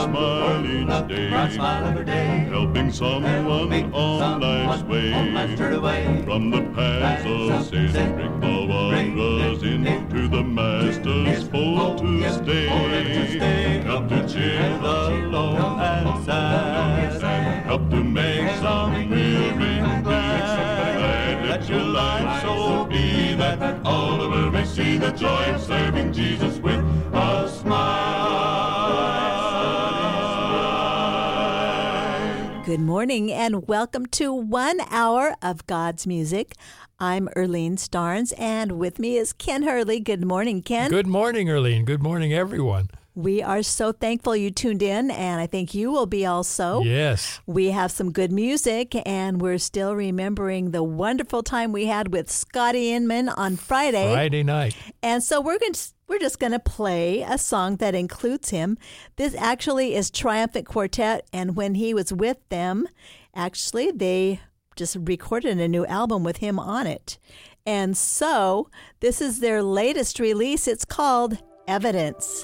smiling day, helping someone on life's way, from the paths of sin, bring the wanderers into the Master's fold to stay, help to cheer the lone and sad, help to make some weary glad. Let your life so be that all the world may see the joy of serving Jesus with a smile. Good morning and welcome to 1 hour of God's music. I'm Erlene Starnes and with me is Ken Hurley. Good morning, Ken. Good morning, Erlene. Good morning, everyone. We are so thankful you tuned in, and I think you will be also. Yes. We have some good music, and we're still remembering the wonderful time we had with Scotty Inman on Friday night. And so we're just going to play a song that includes him. This actually is Triumphant Quartet, and when he was with them, actually they just recorded a new album with him on it. And so this is their latest release. It's called Evidence.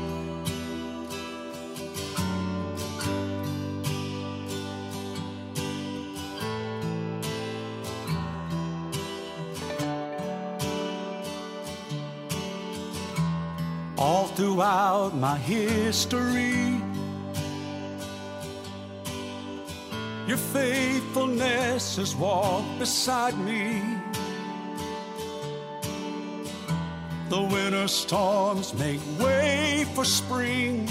All throughout my history, your faithfulness has walked beside me. The winter storms make way for spring.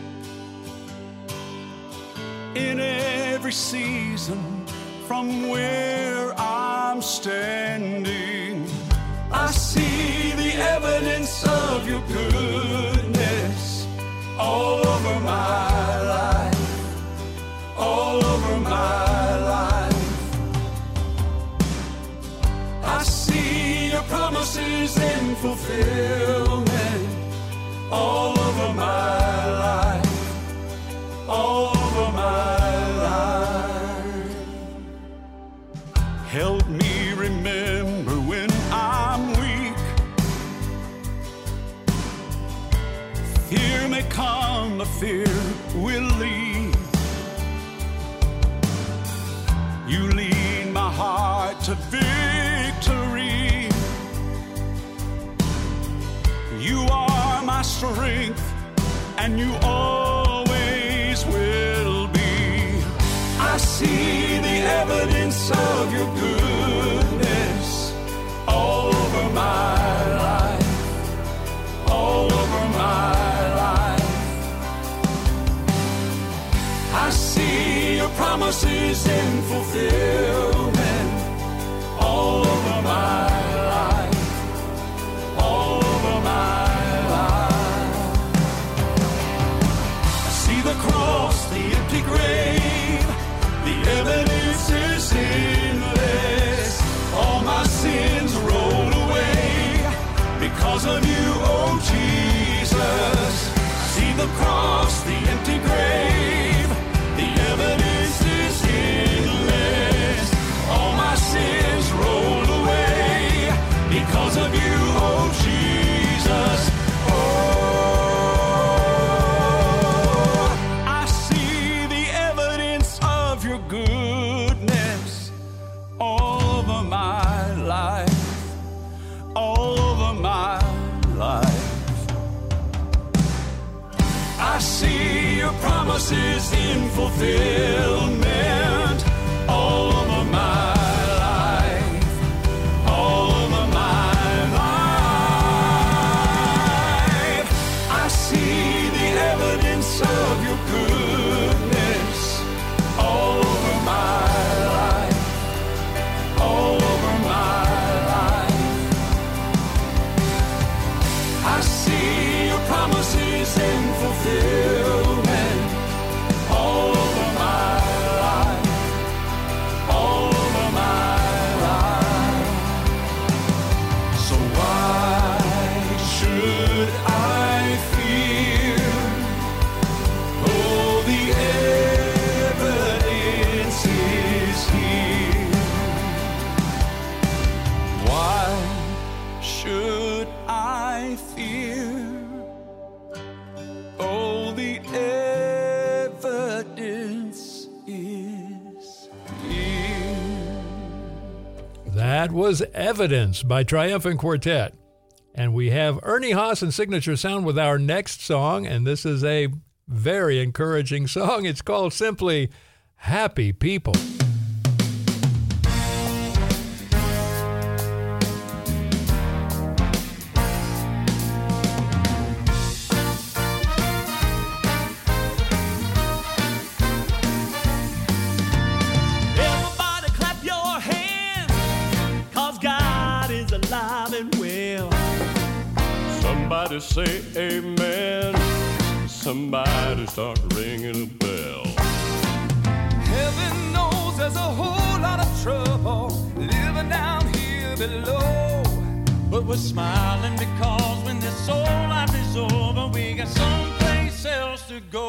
In every season from where I'm standing, I see the evidence of your goodness all over my life, all over my life. I see your promises in fulfillment all over my life, all over my life. Help me remember when I'm weak. Fear may come, but fear will leave. You lead my heart to victory. You are my strength, and you always will be. I see the evidence of your goodness all over my life, all over my life. I see your promises in fulfillment all over my life, all over my life. I see the cross, the empty grave, the evidence is endless. All my sins roll away because of you, oh Jesus. See the cross, the empty grave, the evidence is endless. All my sins roll away because of you, oh Jesus. Oh, I see the evidence of your goodness all over my life, all over my life. I see your promises in fulfillment all over my life, all over my life. I see the evidence of your goodness all over my life, all over my life. I see your promises in fulfillment all over my life, all over my life. So why should I fear? Oh, the evidence is here. Why should I fear? Oh, the That was Evidence by Triumphant Quartet. And we have Ernie Haas and Signature Sound with our next song, and this is a very encouraging song. It's called simply Happy People. Somebody say amen. Somebody start ringing a bell. Heaven knows there's a whole lot of trouble living down here below. But we're smiling because when this soul life is over, we got someplace else to go.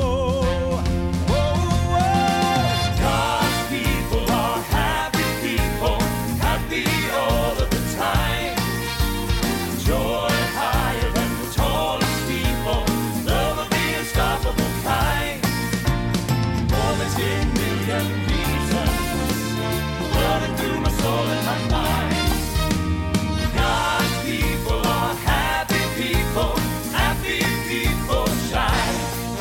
God's people are happy people, happy all of the time. Joy higher than the tallest steeple, love of the unstoppable kind. More than 10 million reasons, running through my soul and my mind. God's people are happy people shine.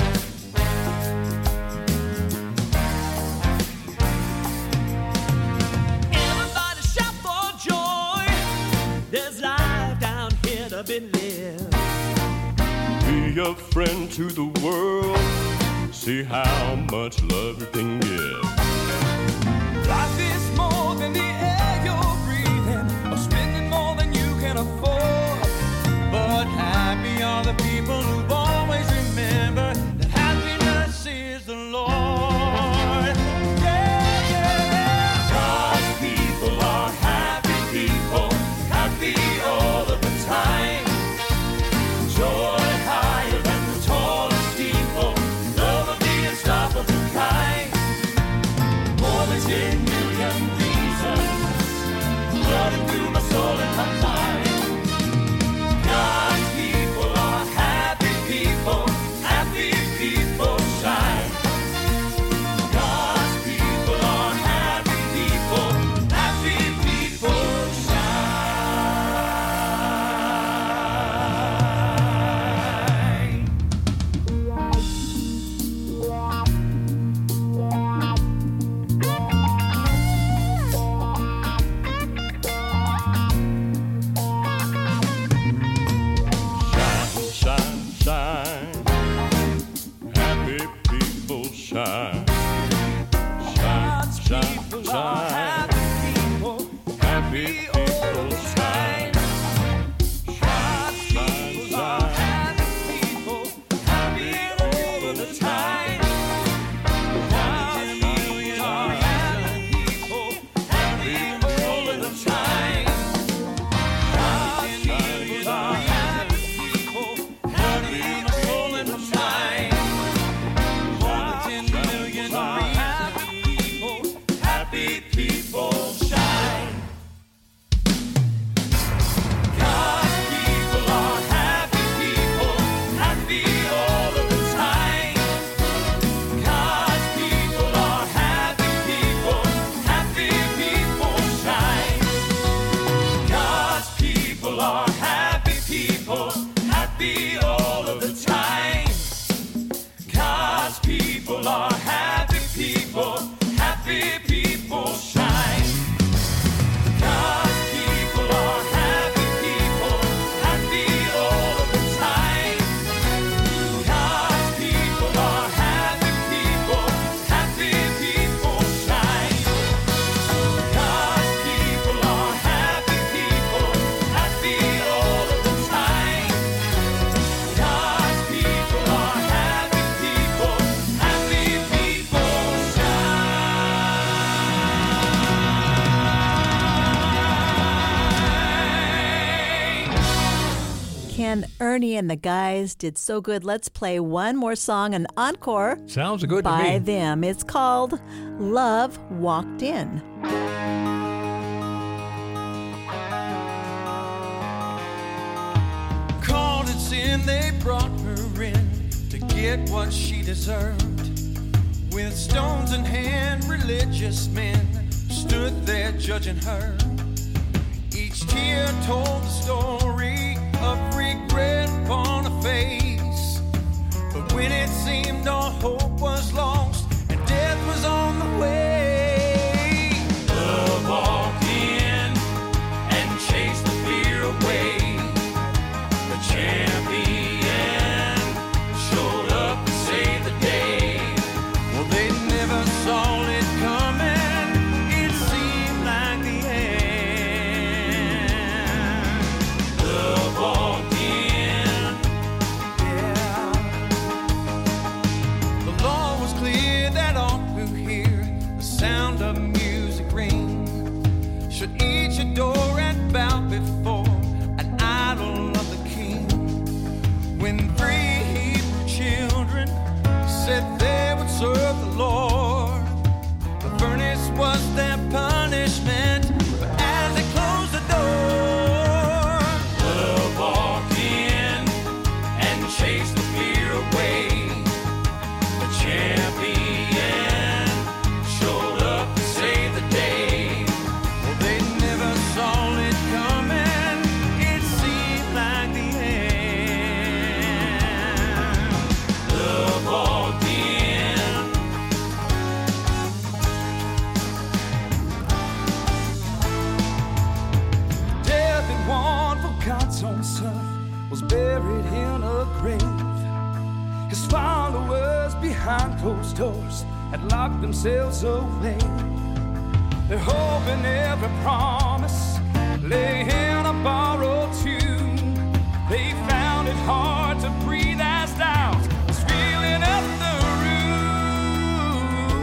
Everybody shout for joy, there's life down here to be lived. Be a friend to the world. See how much love you can give. Life is more than the air you're breathing, or spending more than you can afford. But happy are the people who always remember that happiness is the Lord. Yeah, yeah. God's people are happy people, happy all of the time. Joy higher than the tallest steeple, love of the unstoppable kind. More than 10 million reasons, running through my soul and my mind. God's people are happy people shine. God's people are happy people Shine, shine, happy people shine. Shine, shine, shine, happy people shine. Shine, shine, shine, happy all of the time. God's people are happy people, happy all of the time. God's people are happy people, happy all of the time. More than 10 million happy people shine. God's people are happy people, happy all of the time. God's people are happy people shine. God's people are happy people, happy all of the time. God's people are happy people shine. God's people are happy people, happy all of the time. God's people are happy people shine. God's people are happy people, happy all of the time. God's people are happy people shine. Ken, Ernie, and the guys did so good. Let's play one more song, an encore Sounds good to by me. them. It's called Love Walked In. Called it sin, they brought her in to get what she deserved. With stones in hand, religious men stood there judging her. was buried in a grave. His followers behind closed doors had locked themselves away. Their hope in every promise lay in a borrowed tomb. They found it hard to breathe as doubt was filling up the room.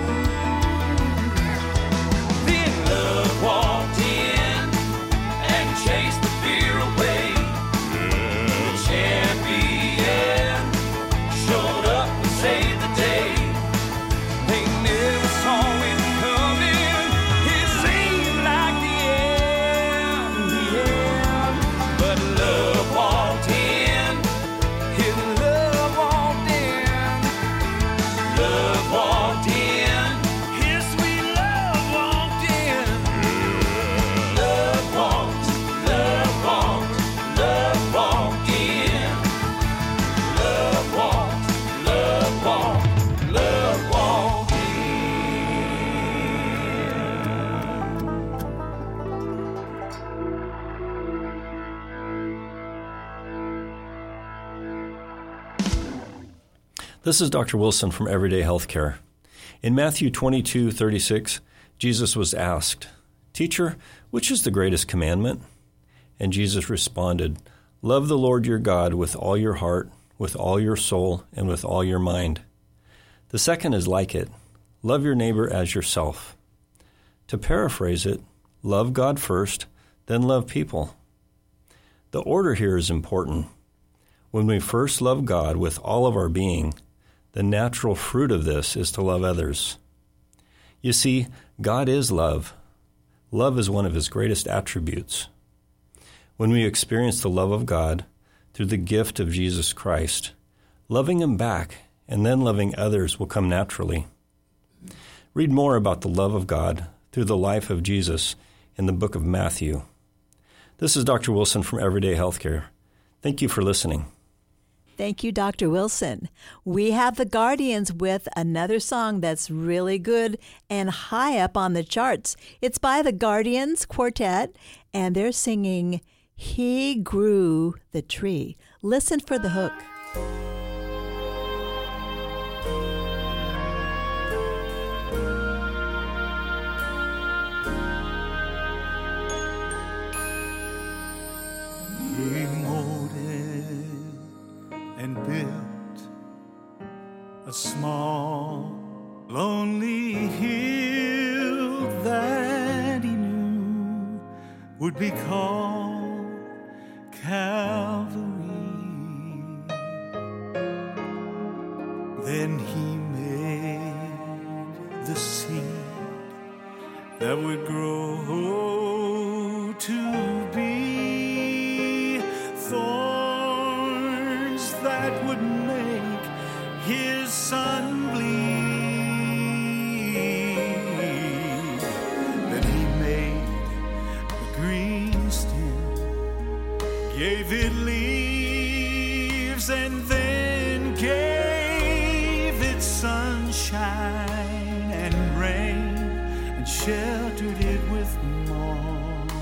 Then love walked in and chased the fear away. The champion showed up and saved the day. They never saw it coming. It seemed like the end. But love walked in. His love walked in. Love walked in. His sweet love walked in. Love walked, love walked, love walked in. Love walked, love walked, love walked in. This is Dr. Wilson from Everyday Healthcare. In Matthew 22:36, Jesus was asked, "Teacher, which is the greatest commandment?" And Jesus responded, "Love the Lord your God with all your heart, with all your soul, and with all your mind. The second is like it, love your neighbor as yourself." To paraphrase it, love God first, then love people. The order here is important. When we first love God with all of our being, the natural fruit of this is to love others. You see, God is love. Love is one of his greatest attributes. When we experience the love of God through the gift of Jesus Christ, loving him back and then loving others will come naturally. Read more about the love of God through the life of Jesus in the book of Matthew. This is Dr. Wilson from Everyday Healthcare. Thank you for listening. Thank you, Dr. Wilson. We have the Guardians with another song that's really good and high up on the charts. It's by the Guardians Quartet, and they're singing He Grew the Tree. Listen for the hook. He molded and built a small, lonely hill that he knew would be called Calvary. Then he made the seed that would grow to be thorns that would make his son bleed. Then he made the green stem, gave it leaves, and then gave it sunshine and rain, and sheltered it with moss.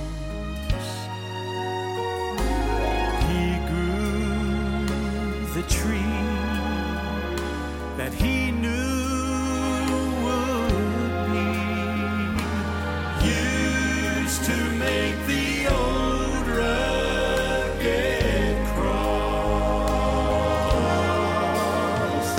He grew the tree that he knew would be used to make the old rugged cross.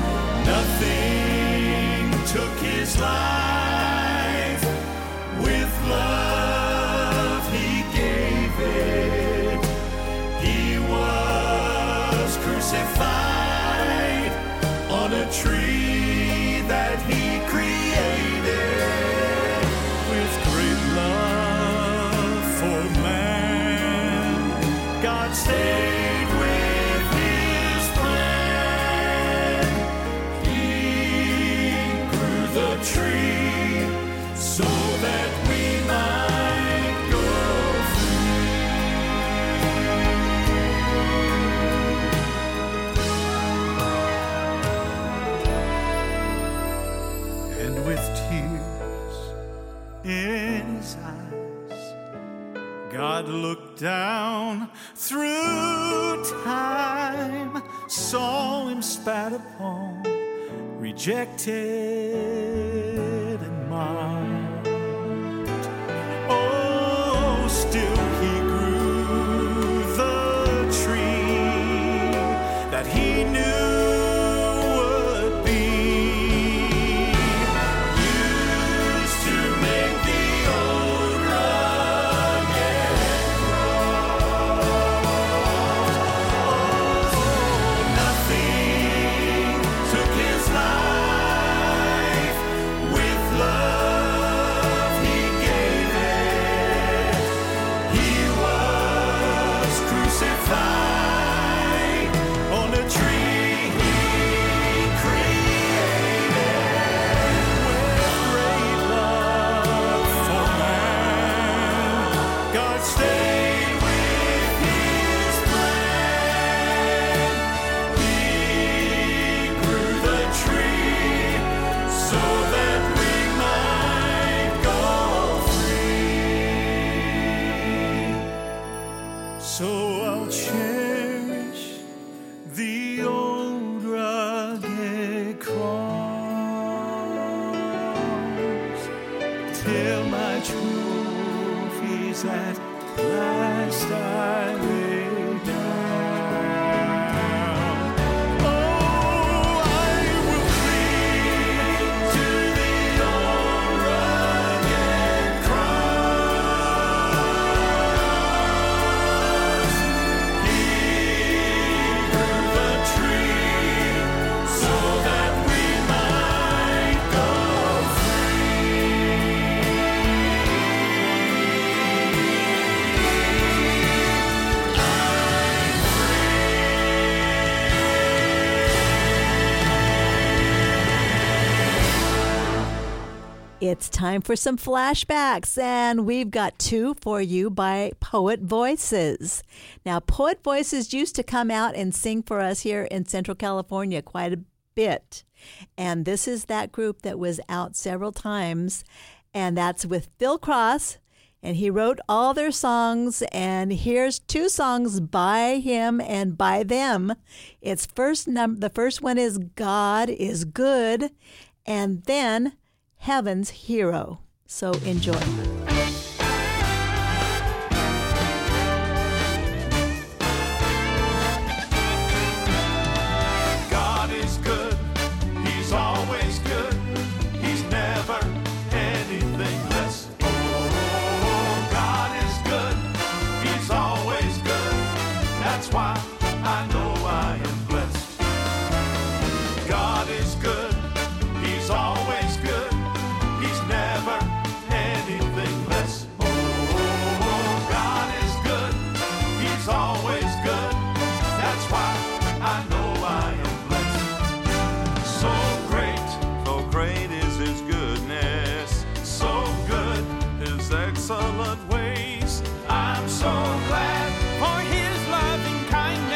Nothing took his life, with love he gave it. He was crucified on a tree that he created. With great love for man, God stayed with his plan. He grew the tree so that we might go free. And with tears in his eyes, God looked down through time, saw him spat upon, rejected and mocked. Oh, still he grew the tree that he knew would be used to make the old rugged cross. Oh, nothing took his life. With love he gave it. He was crucified on a tree he created with great love for man. God stayed with his plan. He grew the tree so that we might go free. So I'll cherish the old rugged cross till my trophies at last I lay down. Oh, I will cling to the old rugged cross. He grew the tree so that we might go It's time for some flashbacks, and we've got two for you by Poet Voices. Now, Poet Voices used to come out and sing for us here in Central California quite a bit. And this is that group that was out several times, and that's with Phil Cross. And he wrote all their songs, and here's two songs by him and by them. It's the first one is God is Good, and then Heaven's Hero. So enjoy. God is good, he's always good, he's never anything less. Oh, God is good, he's always good, that's why I know I am blessed. God is good, he's always good, he's never anything less. Oh, God is good, he's always good, that's why I know I am blessed. So great is his goodness, so good his excellent ways. I'm so glad for his loving kindness.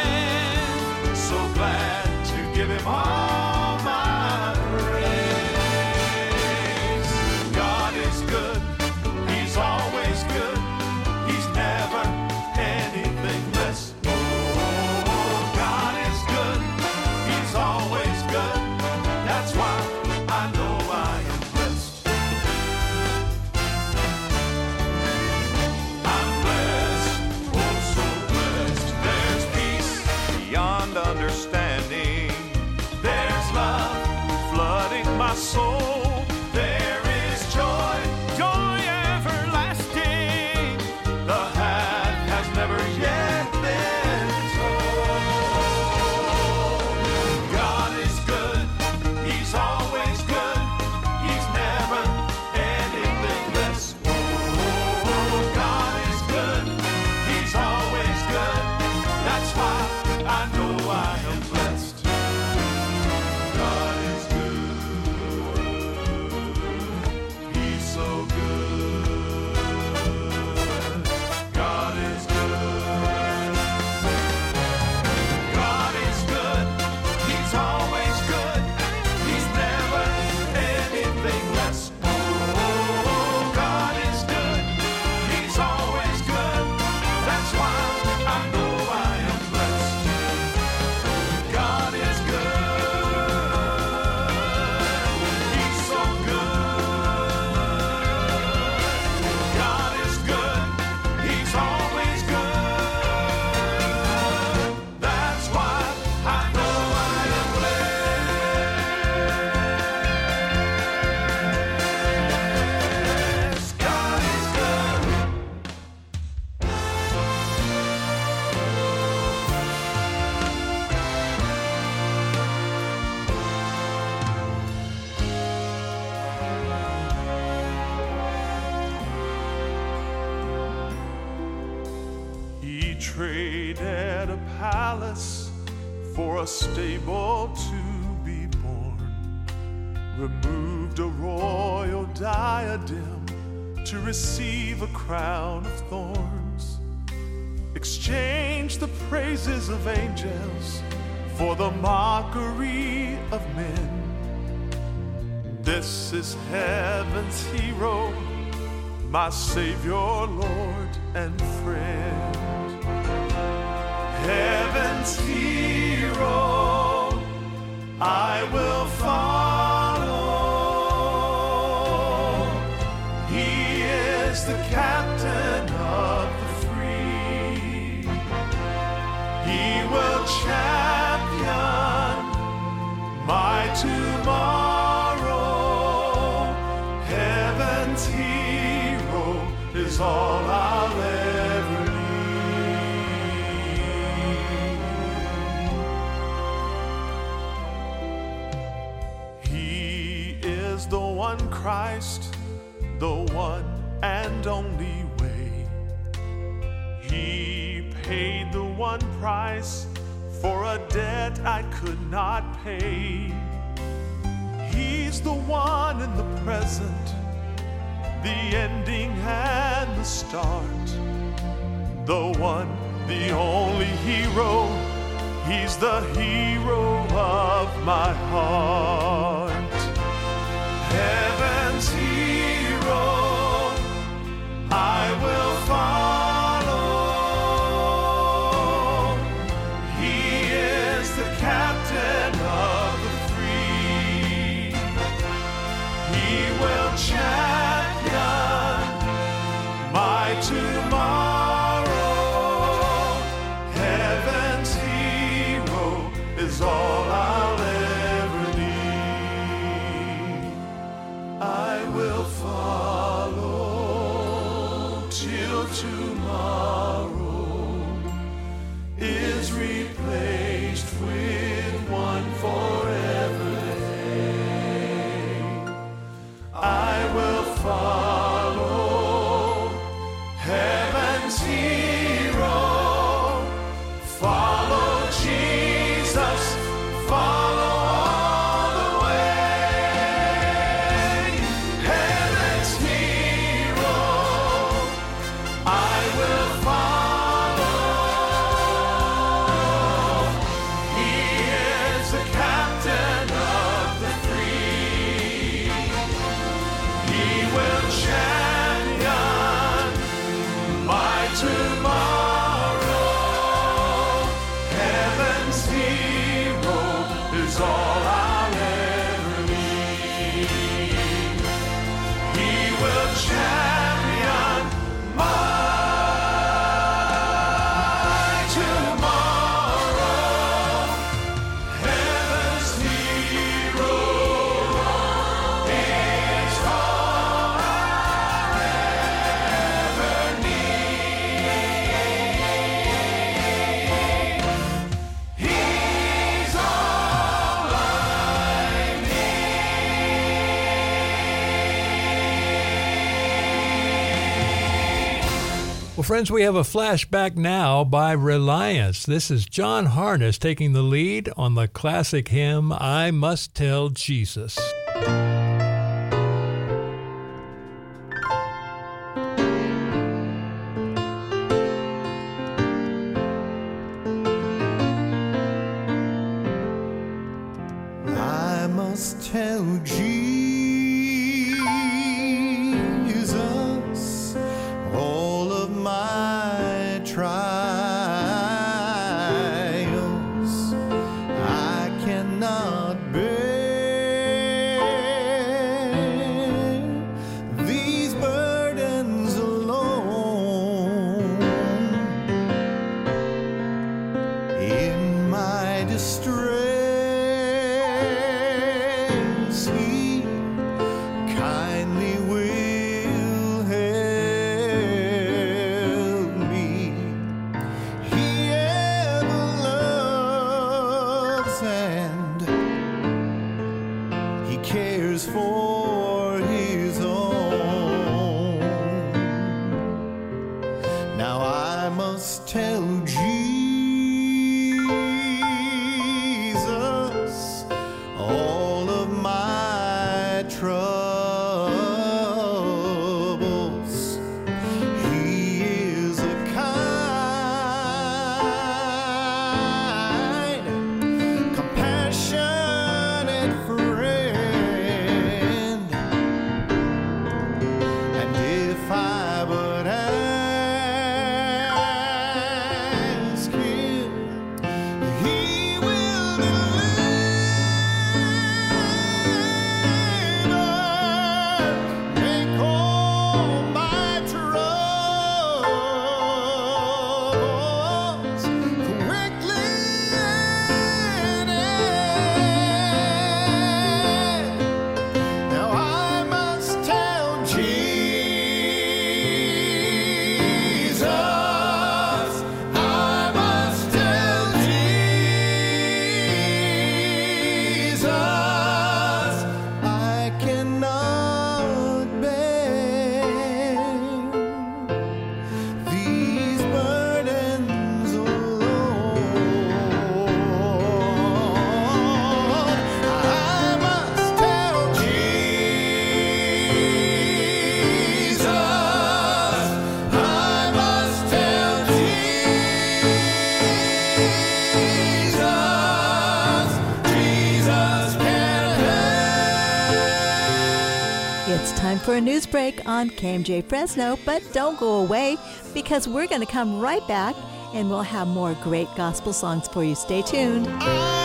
traded a palace for a stable to be born, removed a royal diadem to receive a crown of thorns, exchanged the praises of angels for the mockery of men. This is heaven's hero, my Savior, Lord, and friend. Heaven's hero, I will follow. He is the captain of the free. He will champion my tomorrow. Heaven's hero is all I'll ever need. He is the one Christ, the one and only way. He paid the one price for a debt I could not pay. He's the one in the present, the ending and the start, the one, the only hero. He's the hero of my heart. Heaven's hero, I will follow. He is the captain of the free. He will champion my tomorrow. Heaven's hero is all I'll ever need. I will follow till tomorrow is replaced with one forever day. I will follow heaven's hero, follow Jesus, follow all the way. Heaven's hero, I will follow. He is the captain of the free. He will champion my tomorrow. Heaven's hero is all I'll ever need. He will champion my tomorrow. Heaven's hero is all I'll ever need. He's all I Well, friends, we have a flashback now by Reliance. This is John Harness taking the lead on the classic hymn, I Must Tell Jesus. I must tell Jesus all of my trials. I cannot bear must tell Jesus all of my troubles. He is a kind, compassionate friend. And if I would ask him, he will deliver, make all my troubles quickly end. Now I must tell Jesus, I must tell Jesus, I cannot bear these burdens alone. I must tell Jesus, I must tell Jesus, Jesus can help. It's time for a news break on KMJ Fresno, but don't go away because we're going to come right back and we'll have more great gospel songs for you. Stay tuned. I